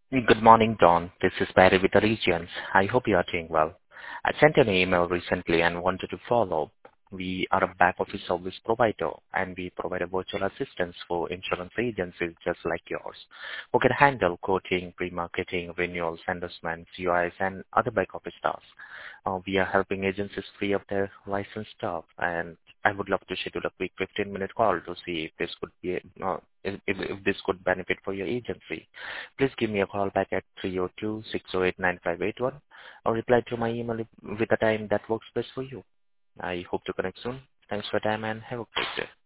Good morning, Don. This is Barry with the Regions. I hope you are doing well. I sent an email recently and wanted to follow up. We are a back office service provider, and we provide a virtual assistance for insurance agencies just like yours, who can handle quoting, pre-marketing, renewals, endorsements, UIs, and other back office tasks. We are helping agencies free up their licensed staff, and I would love to schedule a quick 15-minute call to see if this could be if this could benefit for your agency. Please give me a call back at 302-608-9581 or reply to my email with a time that works best for you. I hope to connect soon. Thanks for your time and have a great day.